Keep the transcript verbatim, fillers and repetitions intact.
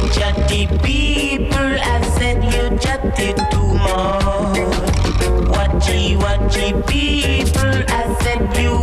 chatty people, I said you chatty too much. Watchy, watchy people, I said you